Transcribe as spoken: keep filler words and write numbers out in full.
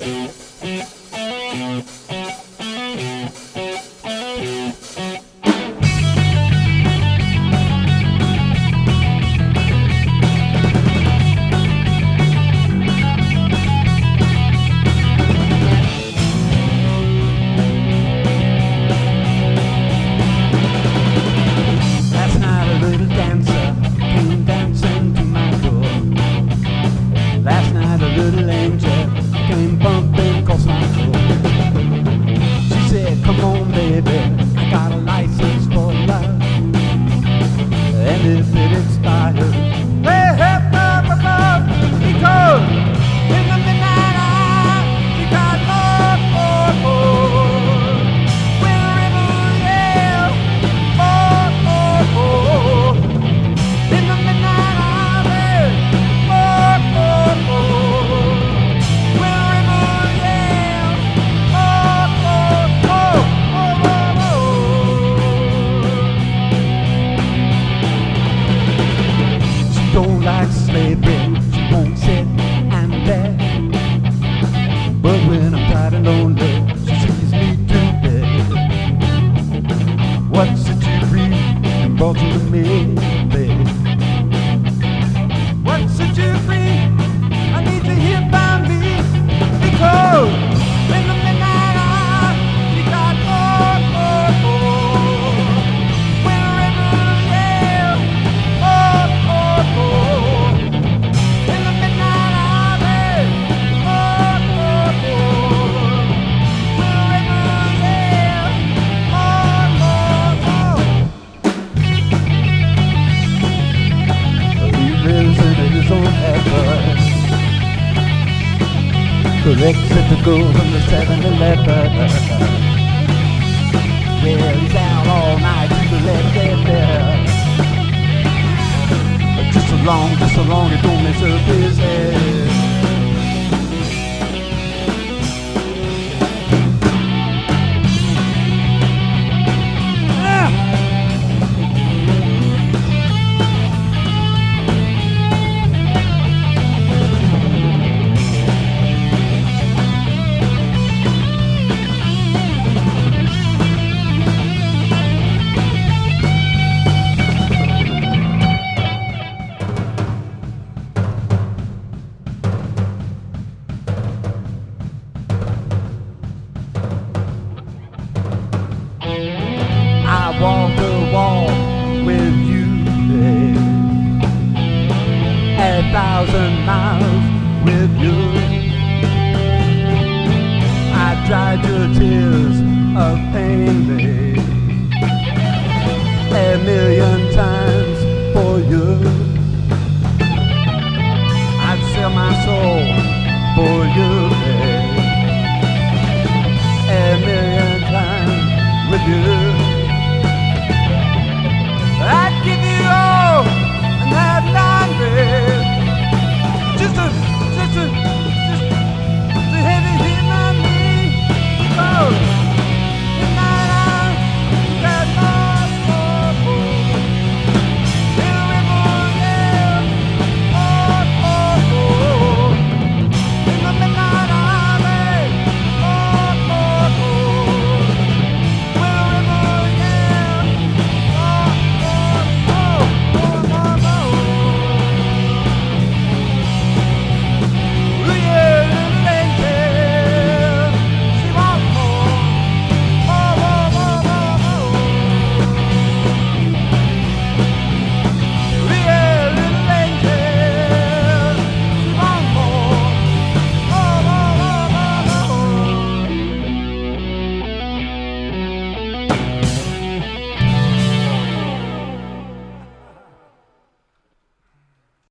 Exit to go from the seven eleven. Well, he's out all night to the left and there. Just so long, just so long, it don't mess up his head. Walk the walk with you, babe. A thousand miles with you. I dried your tears of pain, babe, a million times for you. I'd sell my soul for you.